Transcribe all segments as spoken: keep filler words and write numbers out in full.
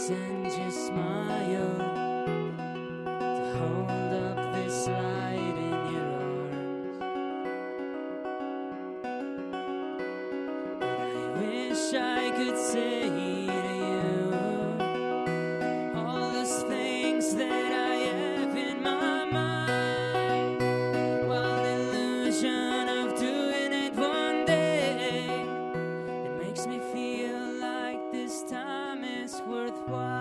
send your smile to hold up this light in your arms. But I wish I could say to you all those things that I have in my mind, while the illusion of doing it one day, it makes me feel like this time is worthwhile.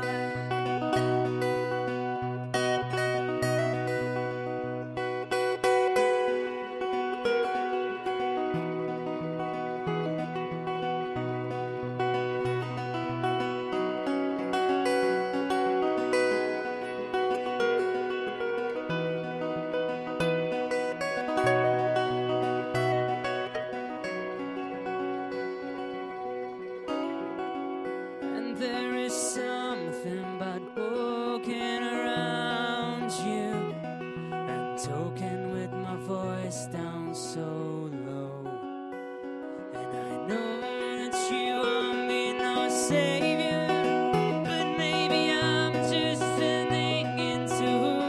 And there is something about walking around you and talking with my voice down so low. And I know that you won't be no savior, but maybe I'm just turning into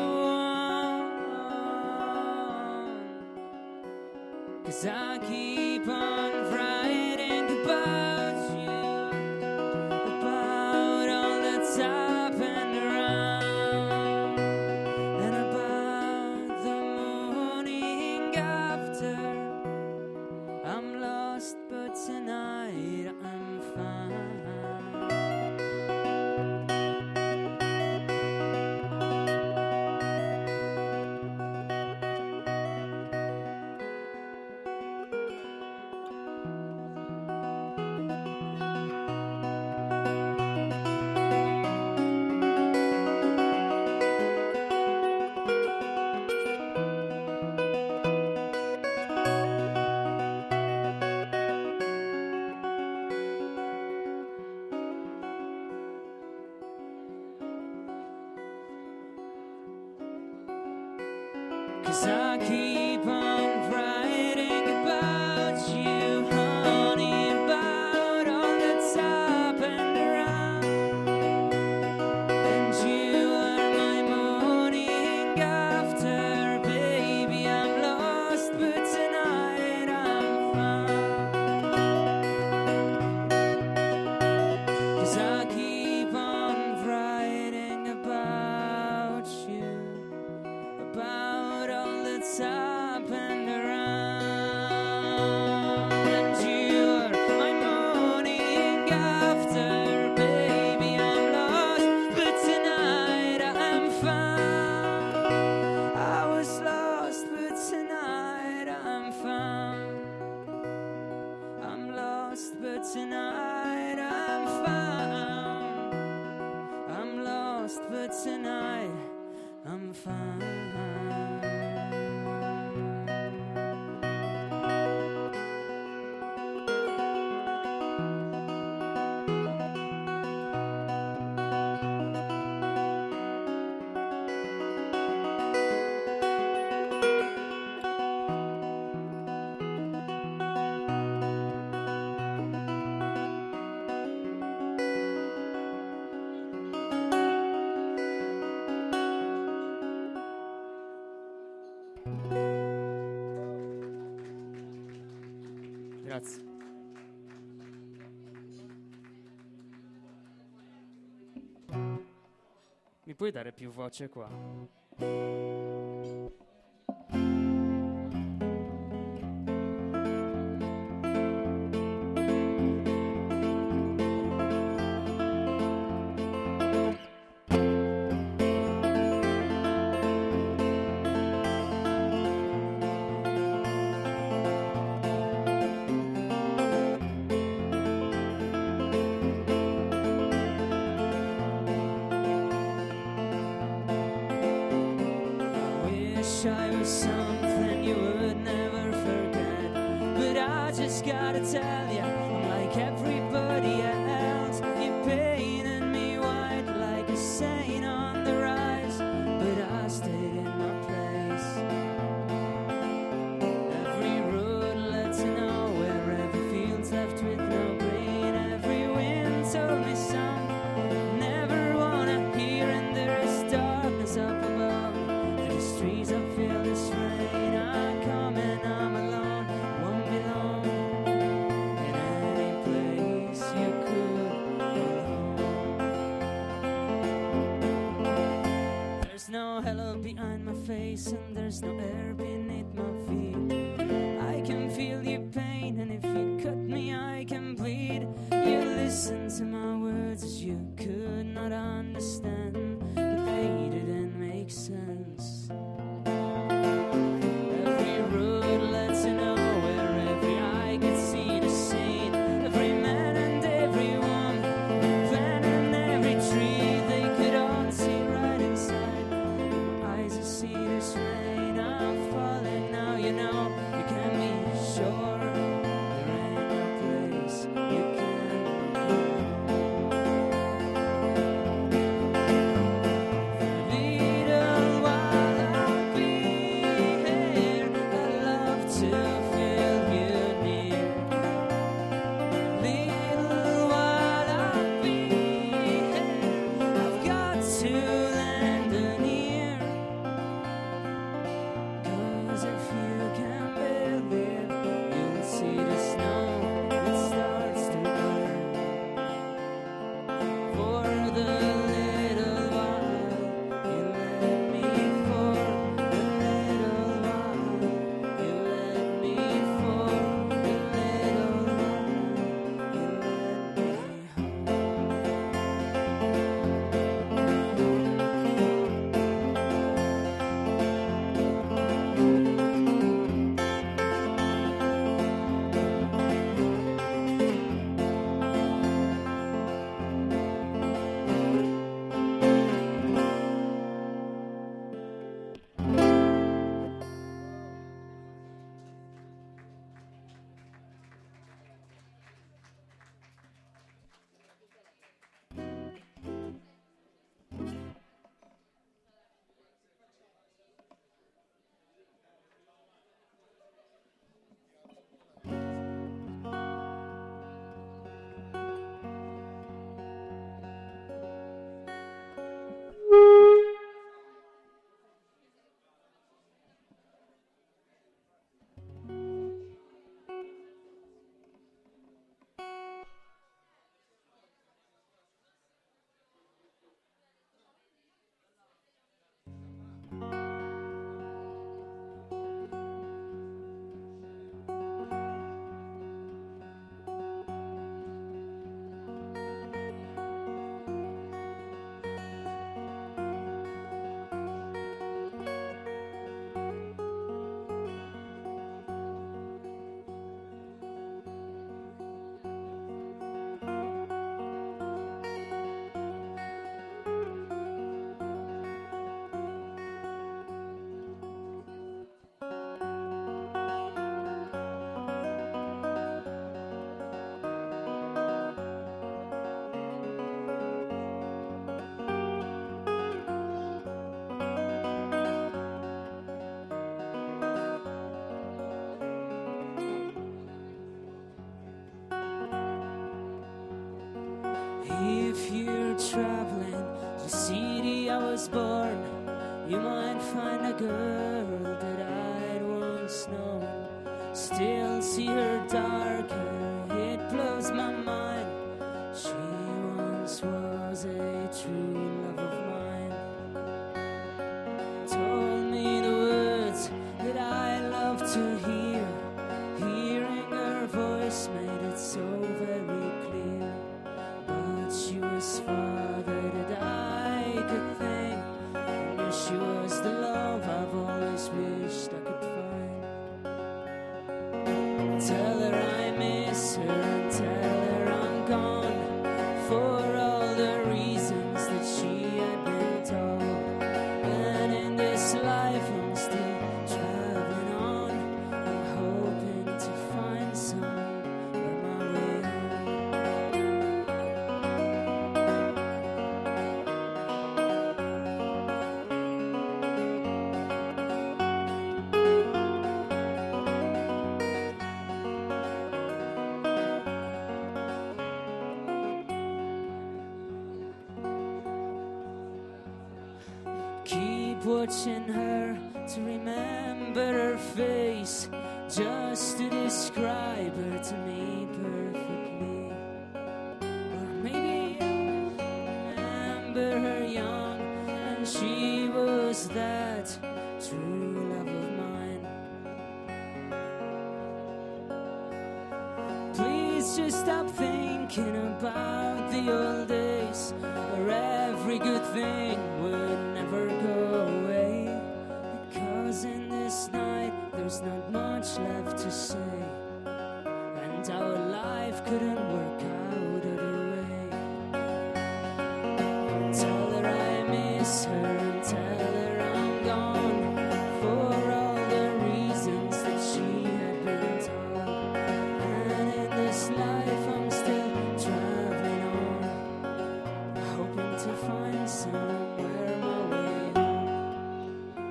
one. 'Cause I keep on writing about you, about all that's happened around, and about the morning after. I'm lost, but tonight I'm fine. Cause I keep on writing about you, honey, about all that's happened around. And you are my morning after, baby. I'm lost, but tonight I'm found. 'Cause I keep on writing about you, about all that's happened around. And you're my morning after, baby. I'm lost, but tonight I'm found. I was lost, but tonight I'm found. I'm lost, but tonight I'm found. I'm lost, but tonight I'm found. Grazie. Mi puoi dare più voce qua? I was something you would never forget, but I just gotta tell ya, I'm like everybody else. You painted me white like a saint on the rise, but I stayed in my place. Every road led to nowhere, every field's left with no green. Every wind told me, son, never no hello behind my face, and there's no air beneath my feet. I can feel your pain, and if you cut me, I can bleed. You listen to my words as you could not understand, but they didn't make sense. Every road led to nowhere, every eye could see the scene. Every man and every woman, plant and every tree, they could all see right inside. My eyes see this rain, I'm falling now, you know. You can be sure there ain't a place you can go. For a little while I'll be here. I love to feel you near. Little while I'll be here. I've got to lend an ear. 'Cause if you can believe, you'll see the snow that starts to burn. For the little while you let me, for the little while you let me, for the little while you let me If you're traveling to the city I was born, you might find a girl that I'd once known. Still see her dark hair, it blows my mind. She once was a true love of mine. Told me the words that I love to hear. Hearing her voice made it so very clear. But she was farther that I could think. I knew she was the love I've always wished I could find. Tell her I miss her and tell her I'm gone, for all the reasons that she had been told. And in this life I'm still traveling on. I'm hoping to find somewhere my way Keep watching her to remember her face, just to describe her to me perfectly. Or maybe I remember her young and she was thinking about the old days where every good thing would never go away. Because in this night there's not much left to say, and our life couldn't work out other way. Tell her I miss her and tell her I'm gone for all the reasons that she had been told. And in this life I'm still traveling on, hoping to find somewhere my way home.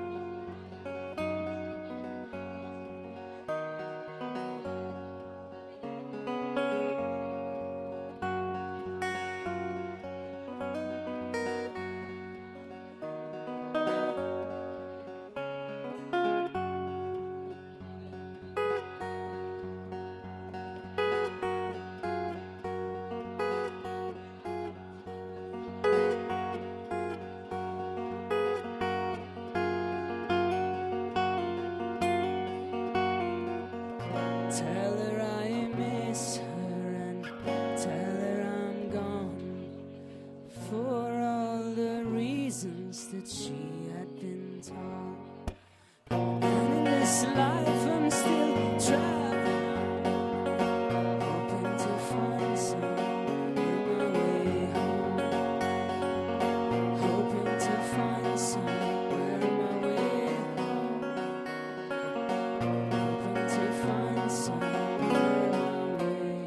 Tell her I miss her and tell her I'm gone for all the reasons that she had been told. And in this life I'm still traveling on, hoping to find somewhere my way home. Hoping to find somewhere my way home. Hoping to find somewhere my way.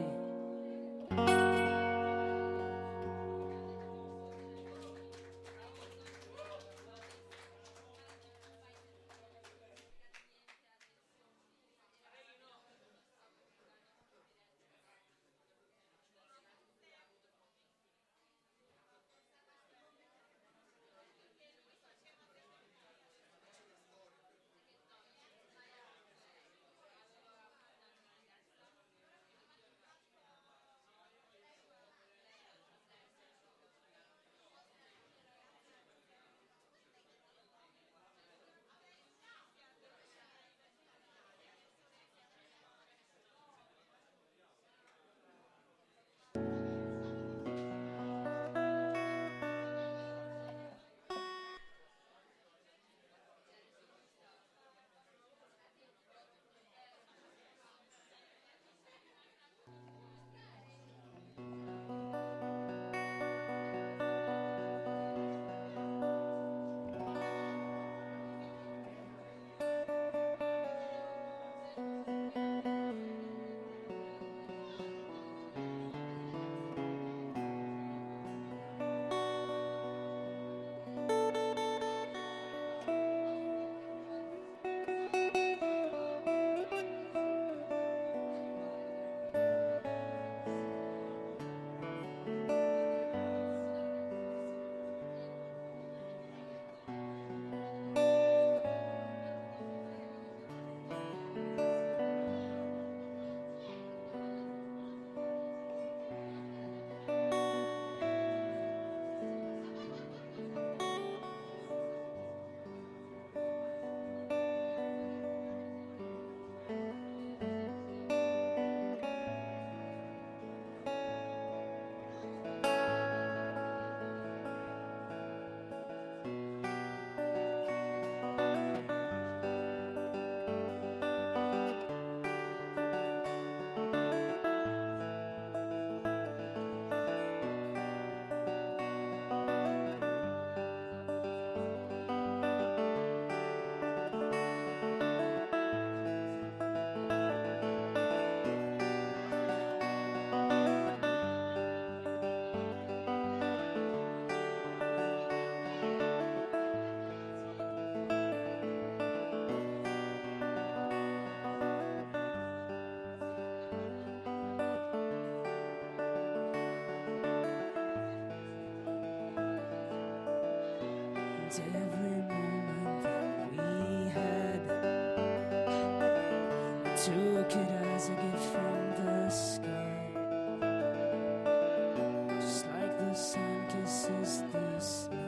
And every moment that we had, I took it as a gift from the sky, just like the sun kisses the snow.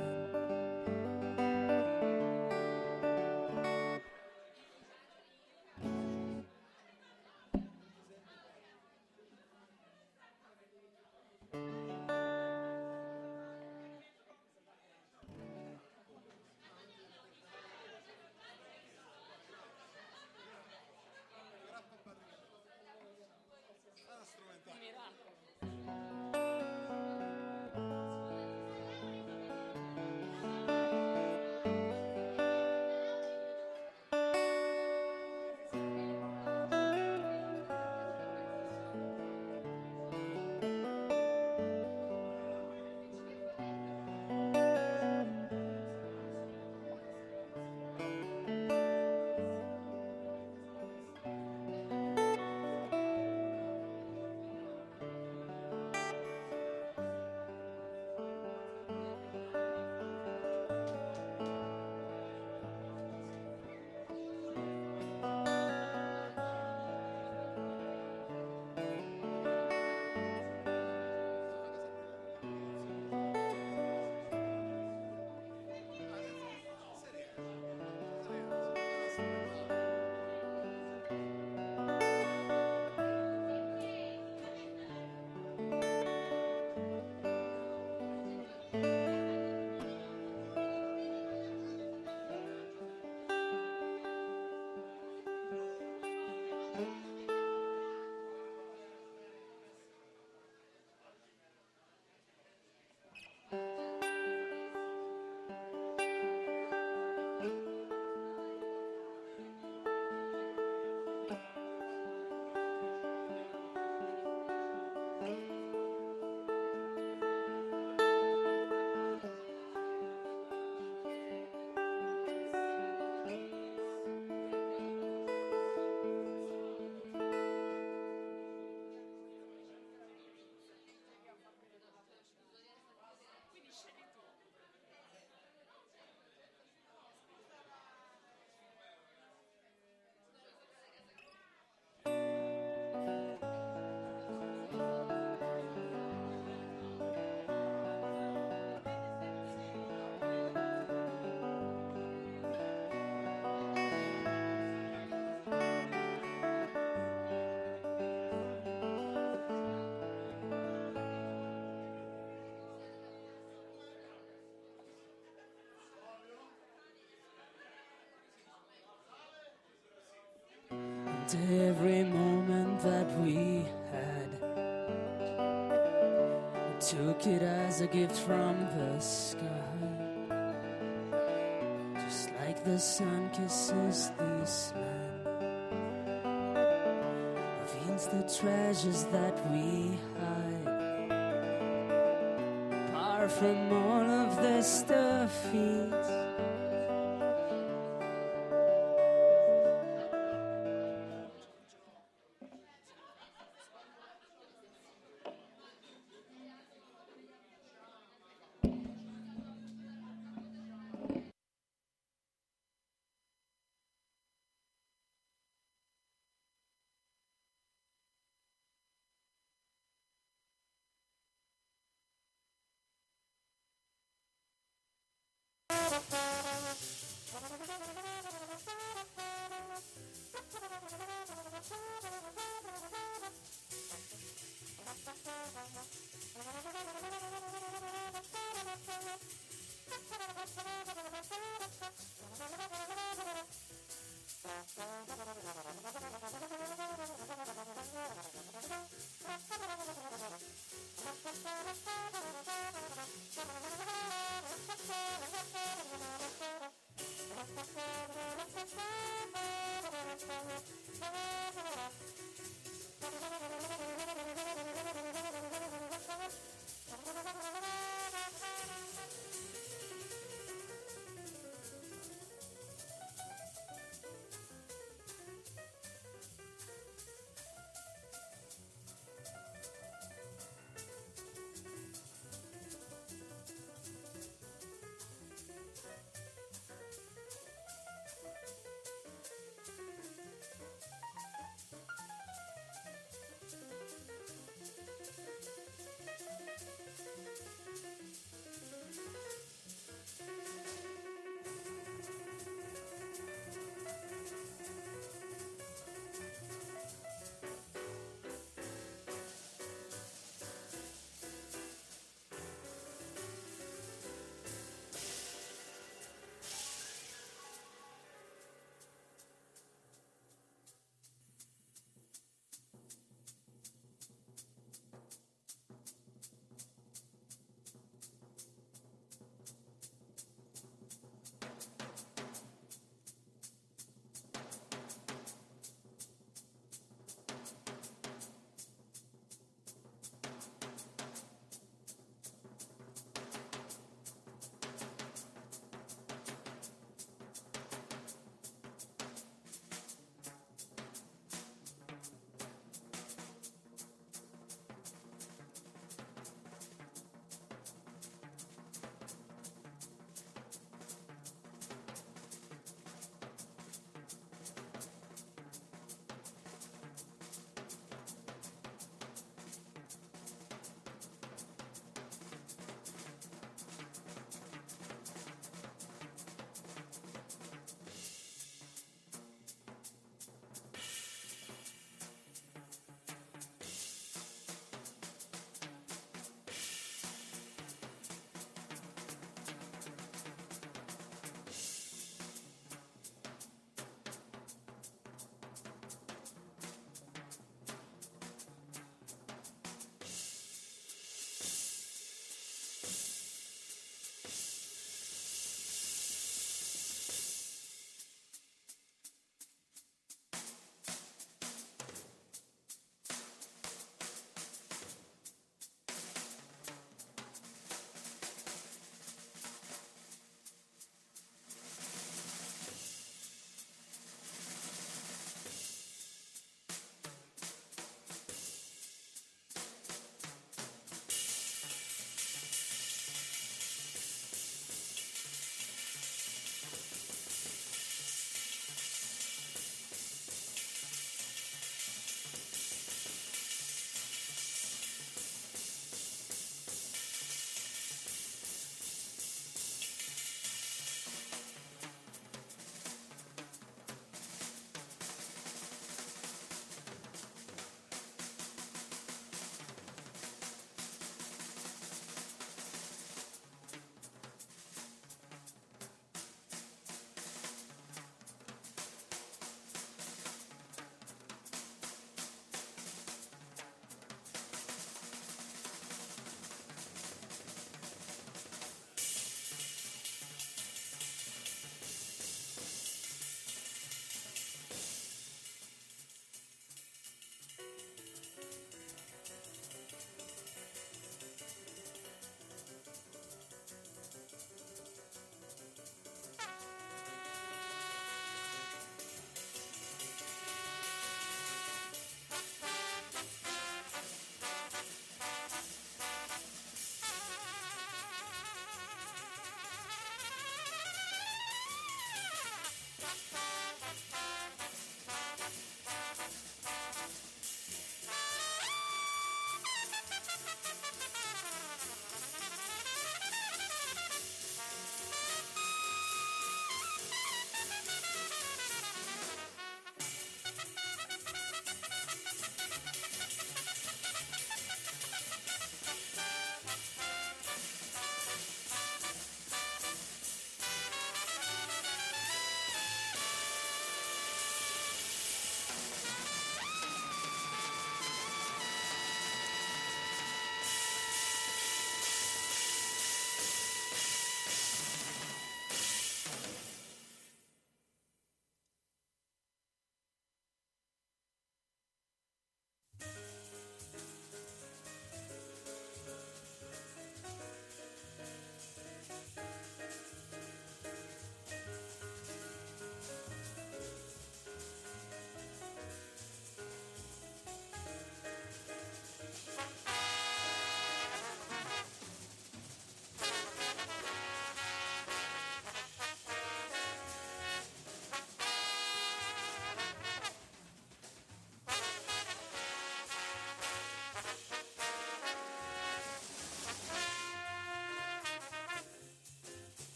every moment that we had. We took it as a gift from the sky, just like the sun kisses this land, reveals the treasures that we hide. Apart from all of the stuff he's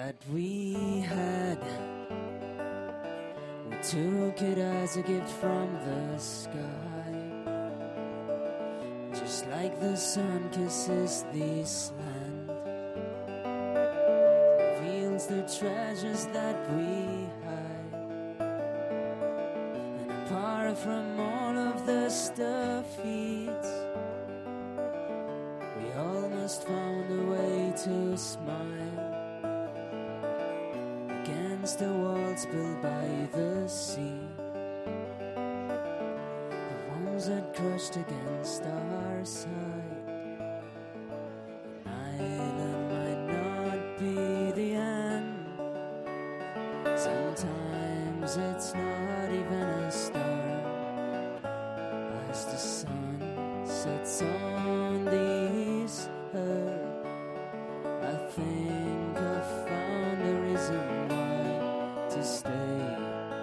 that we had. We took it as a gift from the sky, just like the sun kisses this land, reveals the treasures that we hide. And apart from all of the stuff eats, we almost found a way to smile against the walls built by the sea, the ones that crushed against our side. An island might not be the end. Sometimes it's not even a star. As the sun sets on this earth, I think I found a reason why to stay behind.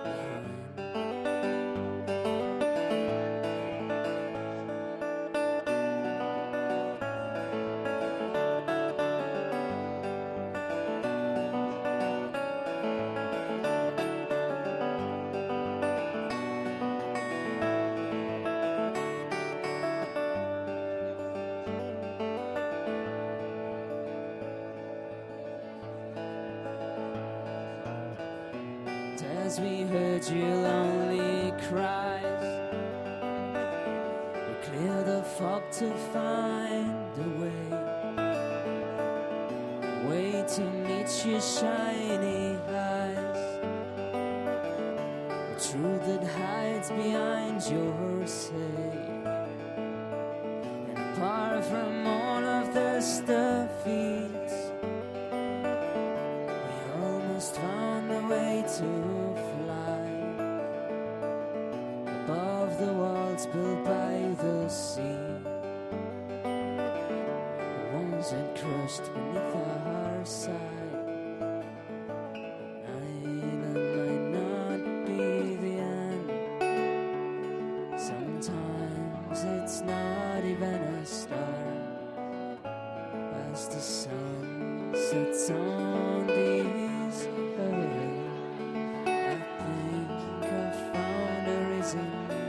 As we heard your lonely cries, we cleared the fog to find a way, way to meet your shiny eyes, the truth that hides behind your say. And apart from all of the stuff eats, we almost found a way to above the walls built by the sea, the ones that crushed beneath our side. An island might not be the end. Sometimes it's not even a star. As the sun sets on this earth, I think I found a reason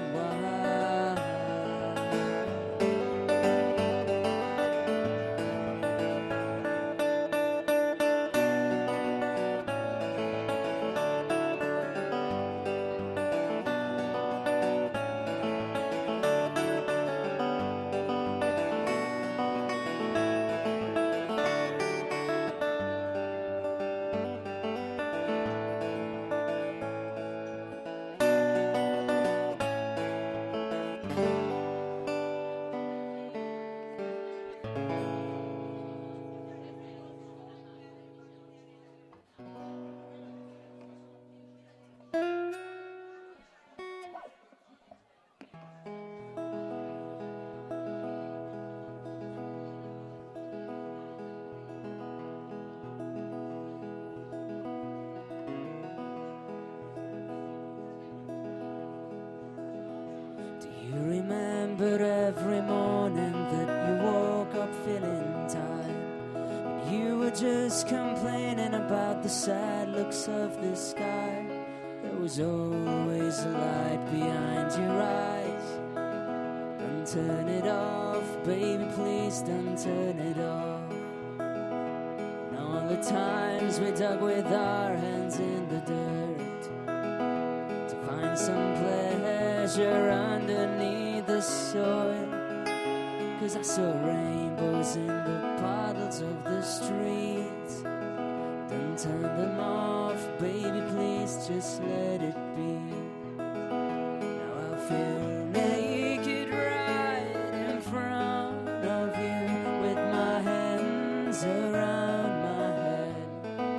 But every morning that you woke up feeling tired, you were just complaining about the sad looks of the sky. There was always a light behind your eyes. Don't turn it off, baby, please don't turn it off. And all the times we dug with our hands in the dirt to find some pleasure underneath the soil, 'cause I saw rainbows in the puddles of the streets. Don't turn them off, baby, please just let it be. Now I feel naked right in front of you, with my hands around my head.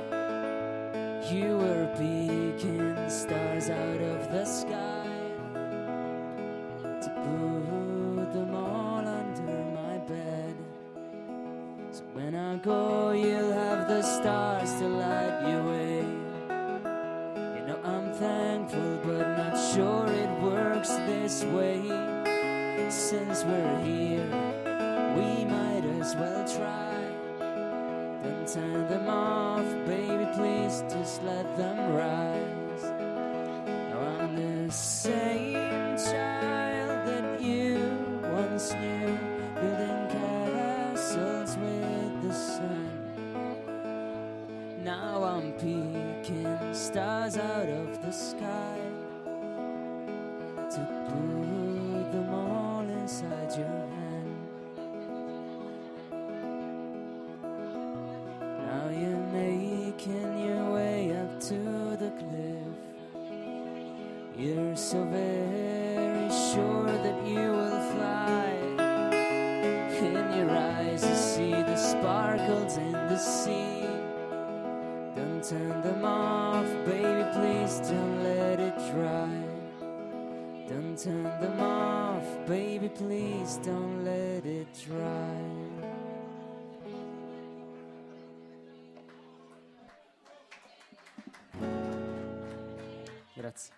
You were picking stars out of the sky to put them all under my bed. So when I go, you'll have the stars to light your way. You know I'm thankful, but not sure it works this way. Since we're here, we might as well try. Don't turn them off, baby, please just let them rise. Now I'm the same child that you once knew, building castles with the sun. Now I'm picking stars out of the sky to put them all inside your hand. Now you're making your way up to the cliff. You're so very sure that you will fly. In your eyes you see the sparkles in the sea. Don't turn them off, baby, please don't let it dry. Don't turn them off, baby, please don't let it dry. Grazie.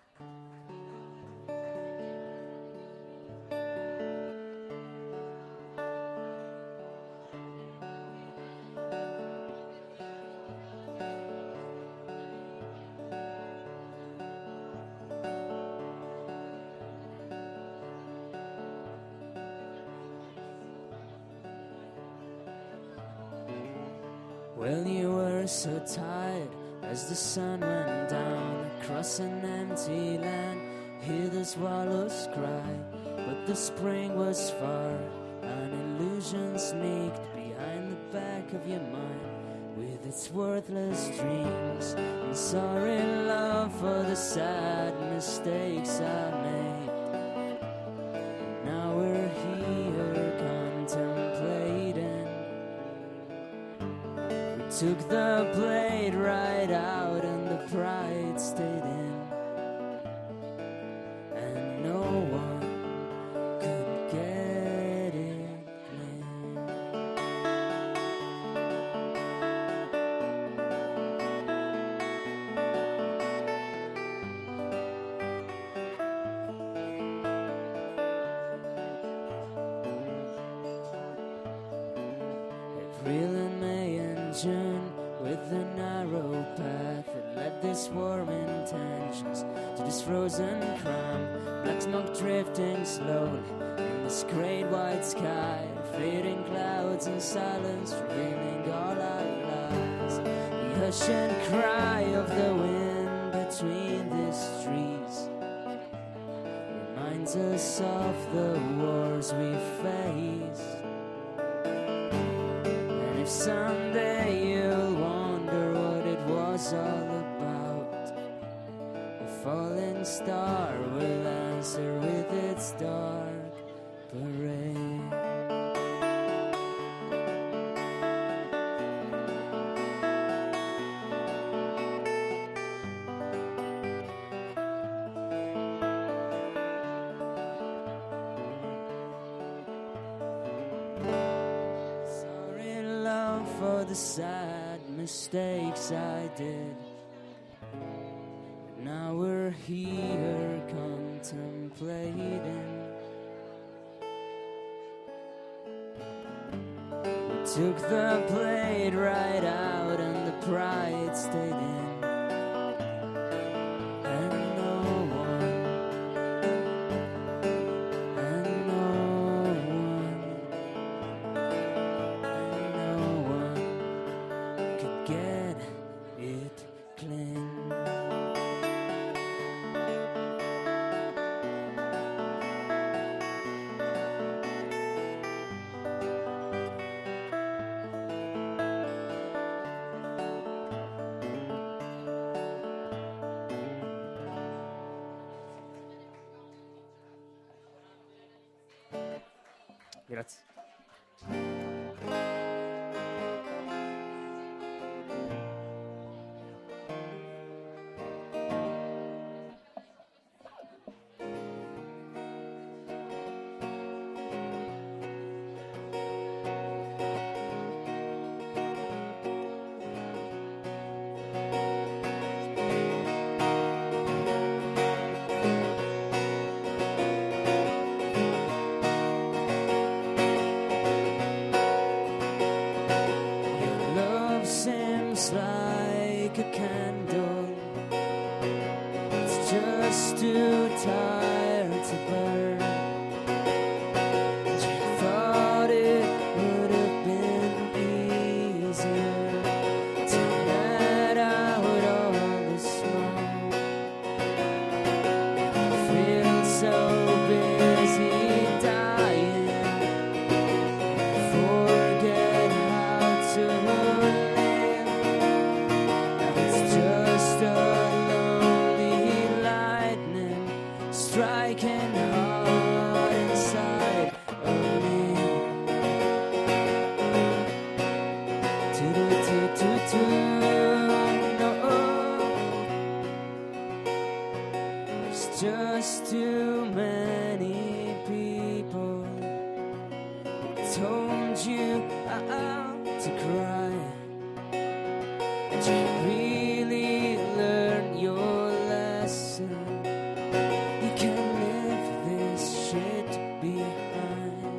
Well, you were so tired as the sun went down across an empty land. Hear the swallows cry, but the spring was far. An illusion sneaked behind the back of your mind with its worthless dreams and sorry love for the sad mistakes I made. Now we're here contemplating. Took the blade right out and the pride stayed in, and no one could get it clean. April and May and June, with the narrow path that led these warm intentions to this frozen crown. Black smoke drifting slowly in this great white sky, fading clouds and silence revealing all our lies. The hush and cry of the wind between these trees reminds us of the wars we faced. And if someday you'll wonder what it was all about, a falling star will answer with its dark parade. Sorry, love, for the sad mistakes I did. Now we're here contemplating. We took the blade right out and the pride stayed in. And no one, and no one, and no one could get it clean. Grazie. candle. It's just too tired to burn. And you thought it would have been easier to let out all the smoke. I feel so busy dying, forget how to live. Now it's just a lonely lightning striking hard inside of me. Do-do-do-do-do, no. There's just too many people told you how to cry, and you really learned your lesson. You can leave this shit behind.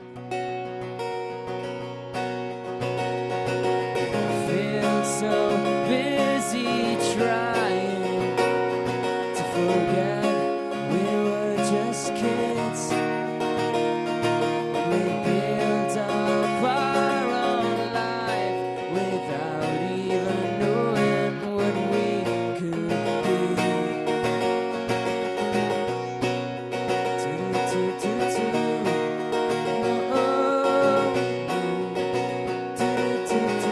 I feel so busy trying to forget we were just kids. We built up our own life without even knowing what we could be. Do-do-do-do-do. Oh, do-do-do-do.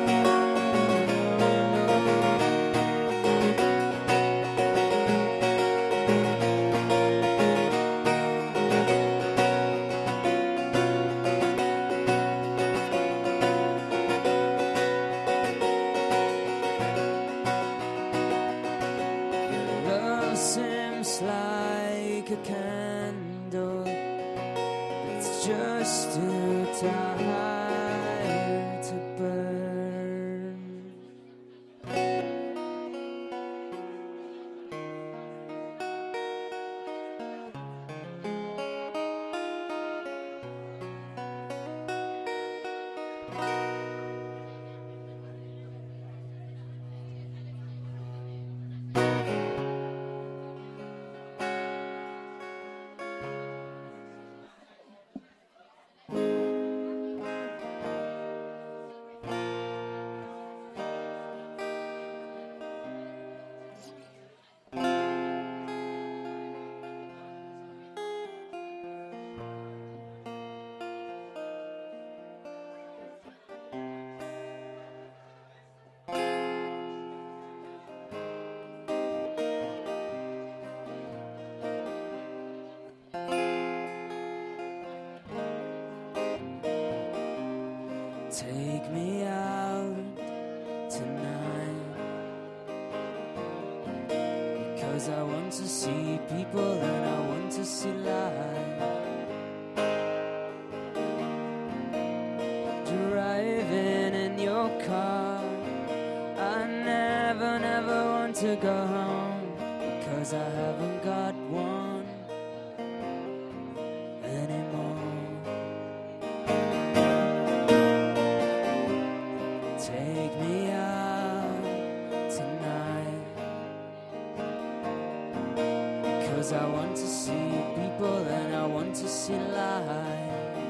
Love seems like a candle that's just too tired to burn. Take me out tonight, because I want to see people and I want to see life. Driving in your car, I never, never want to go home, because I haven't got one anymore. Take me out tonight, cause I want to see people and I want to see life.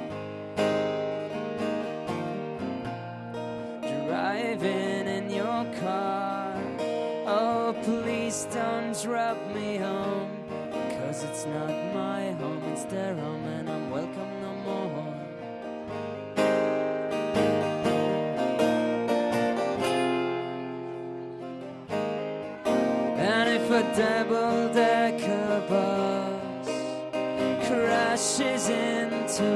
Driving in your car, oh please don't drop me home, cause it's not my home, it's their home and I'm welcome no more. And if a double-decker bus crashes into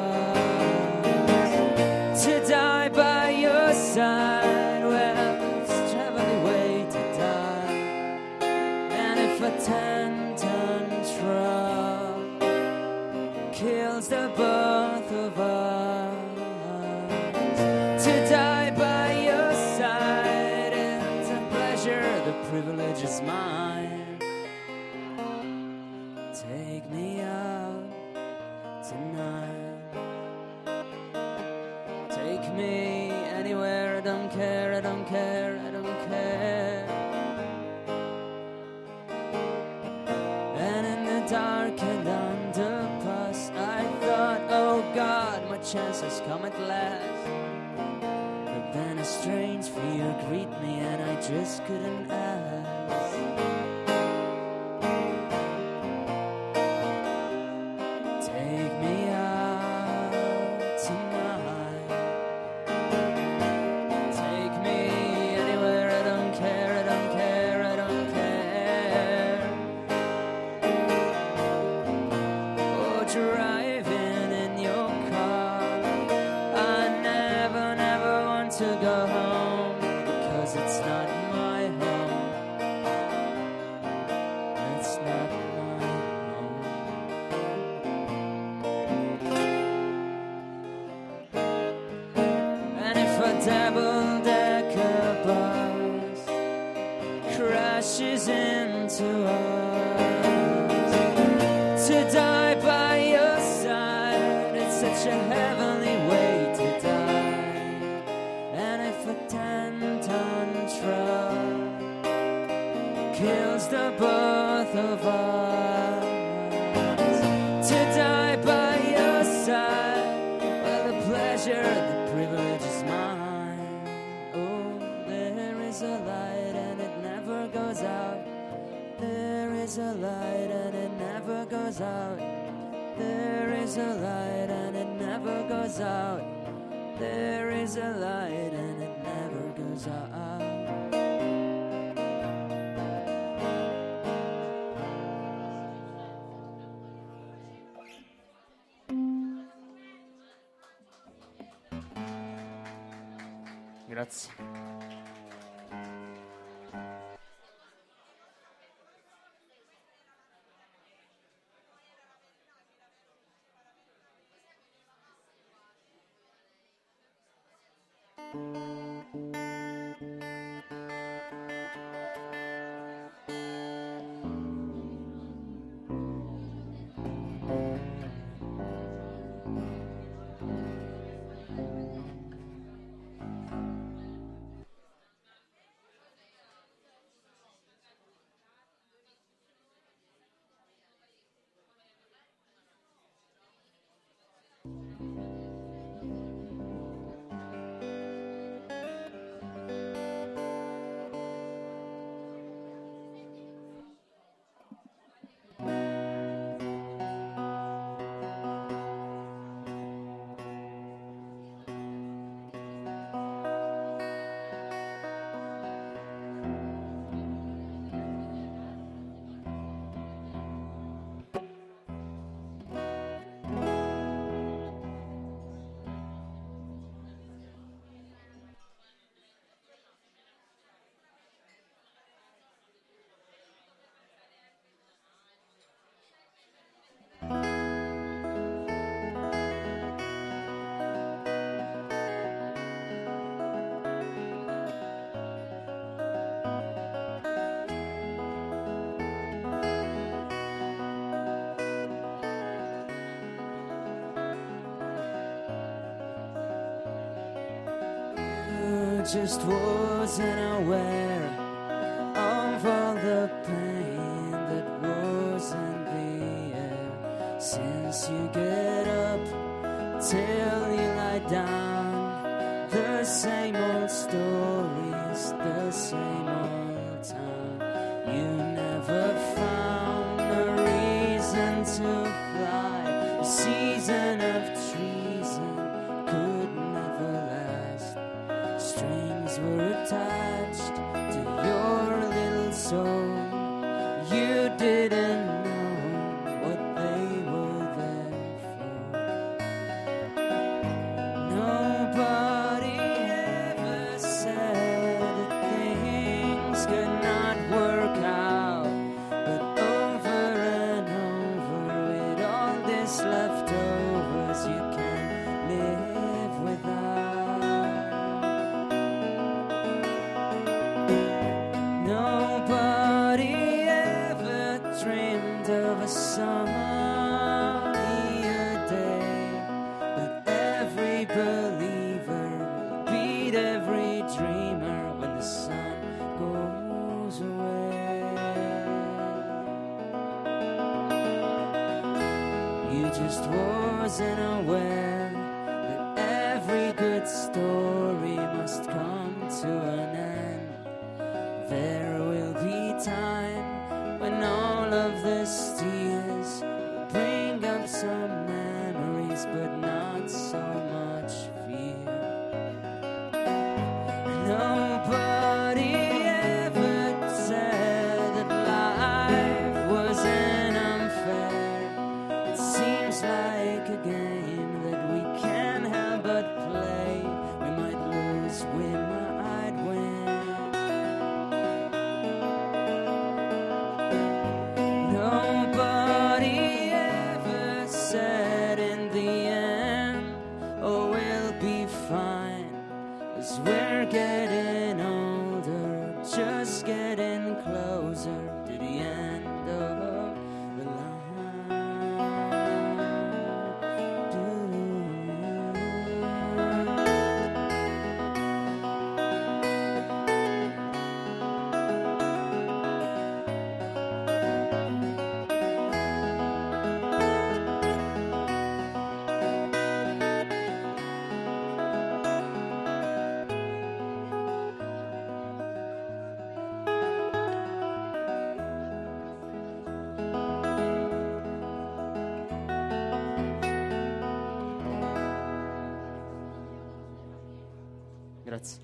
us, to die by your side, well, it's traveling way to die. And if a ten-ton truck kills the both of us, to die by your side, it's a pleasure, the privilege is mine. Take me out tonight, take me anywhere, I don't care, I don't care, I don't care. chance has come at last. But then a strange fear greet me and I just couldn't ask. Take me out tonight. Take me anywhere, I don't care, I don't care, I don't care. Oh, driving in your car, I never, never want to go home, because it's not my home. It's not my home. And if a double-decker bus crashes into us, to die by your side, it's such a heavenly way to die. And if a ten-ton truck kills the both of us, to die by your side, well, the pleasure, the privilege is mine. Oh, there is a light and it never goes out. There is a light and it never goes out. There is a light and it never goes out. There is a light and it never goes out. Grazie. Just wasn't aware of all the pain that was in the air. Since you get up till you lie down, the same old stories, the same old time. You never found a reason to fly. The season of treason could never last. Strings were attached to your little soul. You didn't know what they were there for. Nobody ever said that things could not work out, but over and over, with all this leftovers, you can live without. Nobody ever dreamed of a sunnier day, but every believer will beat every dreamer when the sun goes away. You just wasn't aware that story must come to an end. There will be time when all of this tears will bring up some memories, but not so much fear. Nobody ever said that life wasn't unfair. It seems like a game that we can't help but play. We might lose, we might win. Nobody ever said in the end, oh, we'll be fine, 'cause we're getting older, just getting closer to the end of the line. Grazie.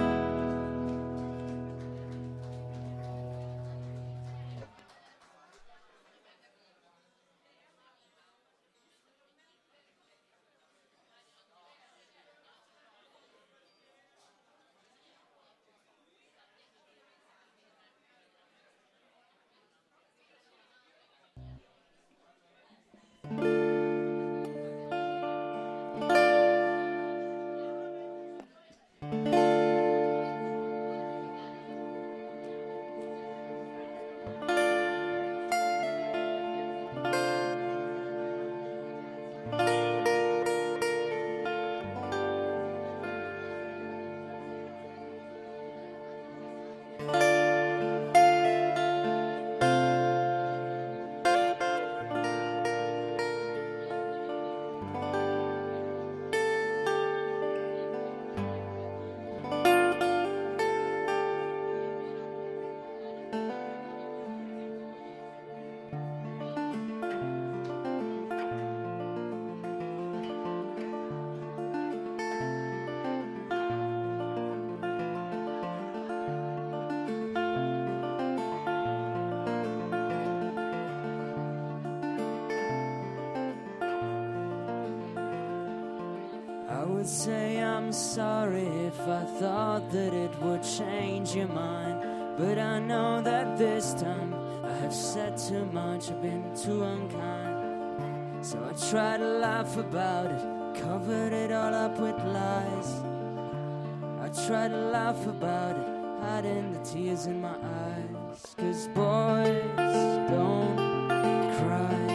I would say I'm sorry if I thought that it would change your mind, but I know that this time I have said too much, I've been too unkind. So I try to laugh about it, covered it all up with lies. I try to laugh about it, hiding the tears in my eyes. 'Cause boys don't cry,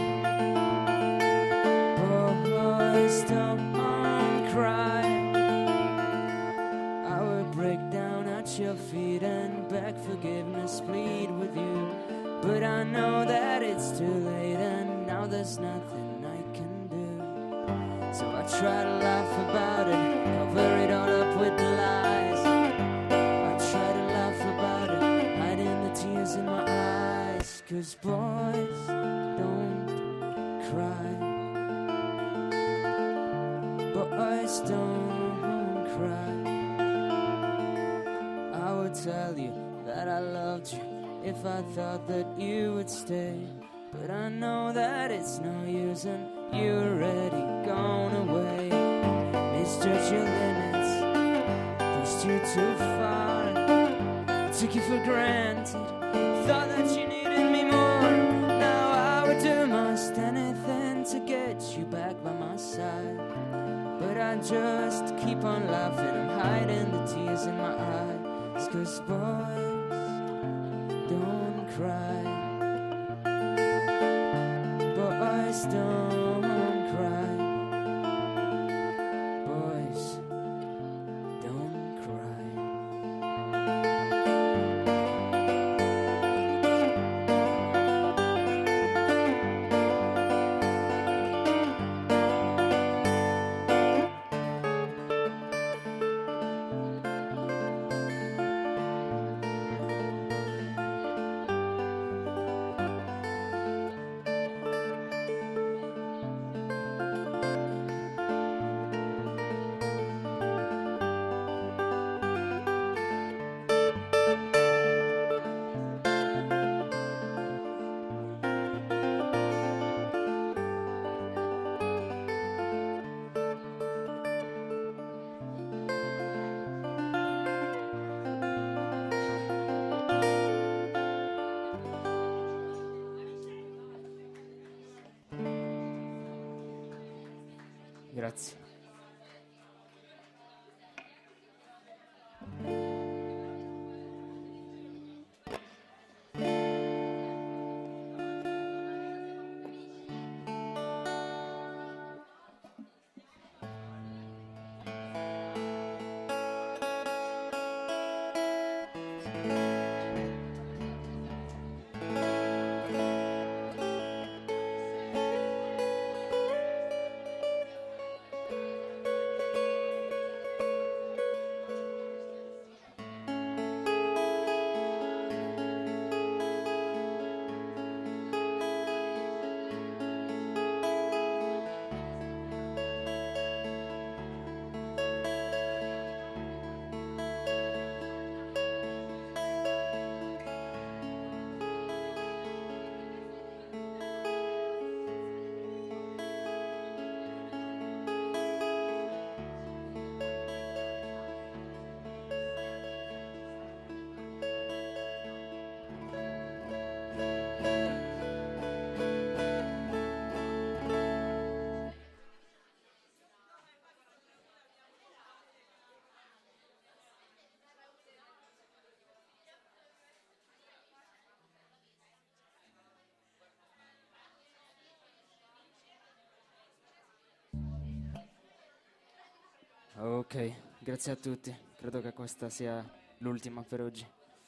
boys don't cry. I would break down at your feet and beg forgiveness, plead with you, but I know that it's too late and now there's nothing I can do. So I try to laugh about it, cover it all up with lies. I try to laugh about it, hiding the tears in my eyes. 'Cause boys don't cry, boys don't cry. I would tell you that I loved you if I thought that you would stay, but I know that it's no use and you're already gone away. Misjudged your limits, pushed you too far, took you for granted, thought that you needed me more. Now I would do most anything to get you back by my side, but I just keep on laughing, I'm hiding the tears in my eyes. 'Cause boys don't cry, boys don't cry, boys don't cry. Grazie. Ok, grazie a tutti. Credo che questa sia l'ultima per oggi.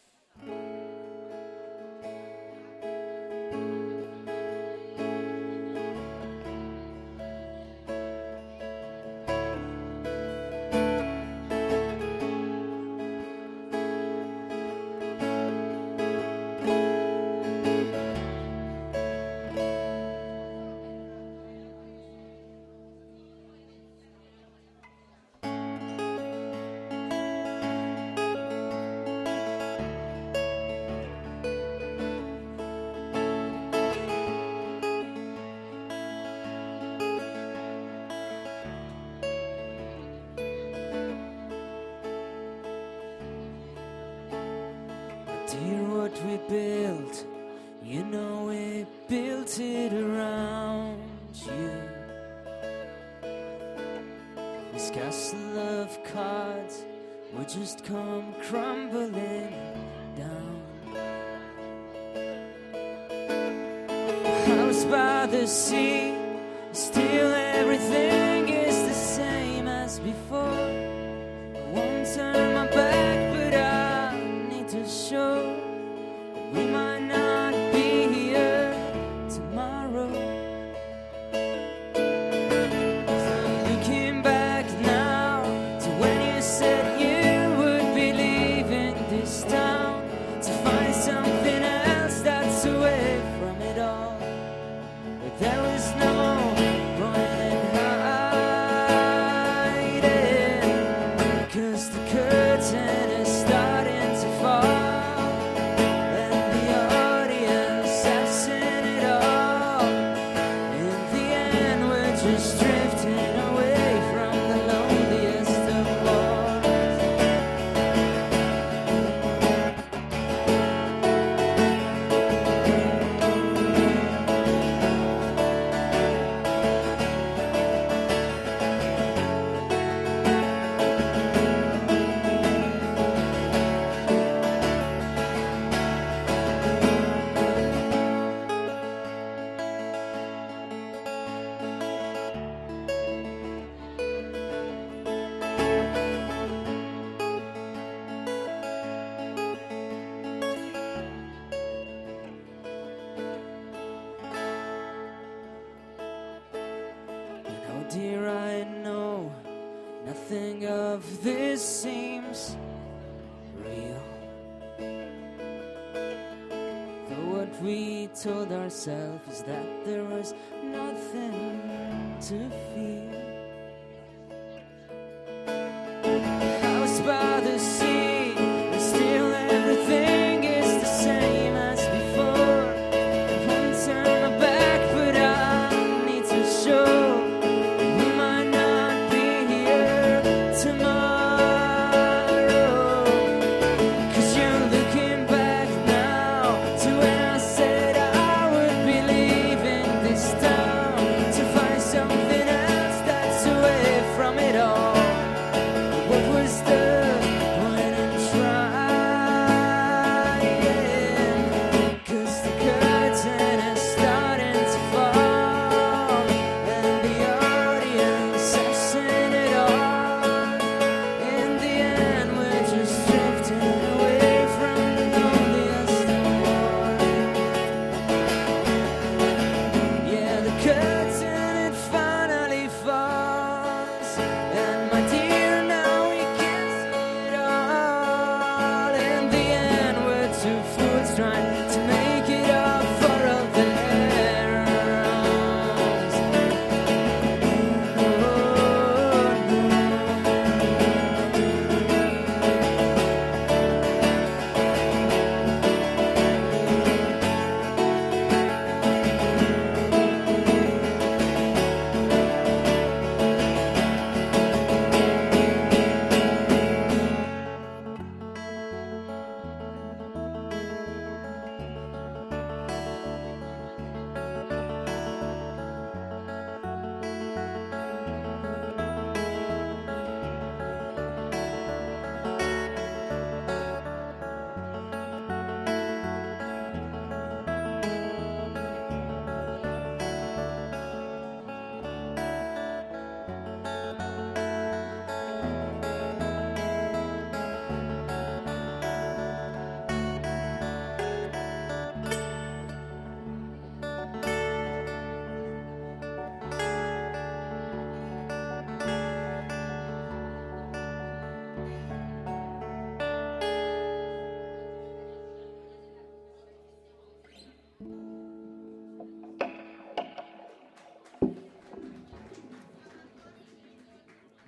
Dear, what we built, you know we built it around you. This castle of cards would just come crumbling down. House by the sea, still everything is the same as before. I won't turn my back, but I need to show that we might not be here tomorrow. So I'm looking back now to when you said you would be leaving this town to find something else that's away from it all. But there was no point in hiding, 'cause the curtain is starting to fall, and the audience has seen it all. In the end, we're just drifting away from the loneliest of wars. And oh dear, I know nothing of this seems real. Though what we told ourselves is that there was nothing to feel. House by the sea, and still everything is the same as before. I won't turn my back, but I need to show we might not be here tomorrow. 'Cause you're looking back now to when I said I would be leaving this town to find something else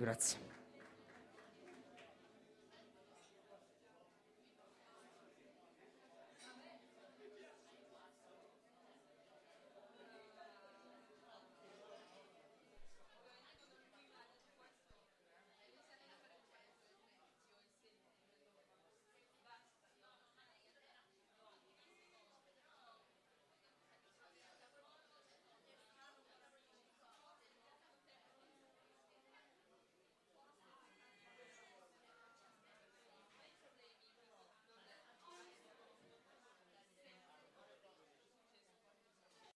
Grazie.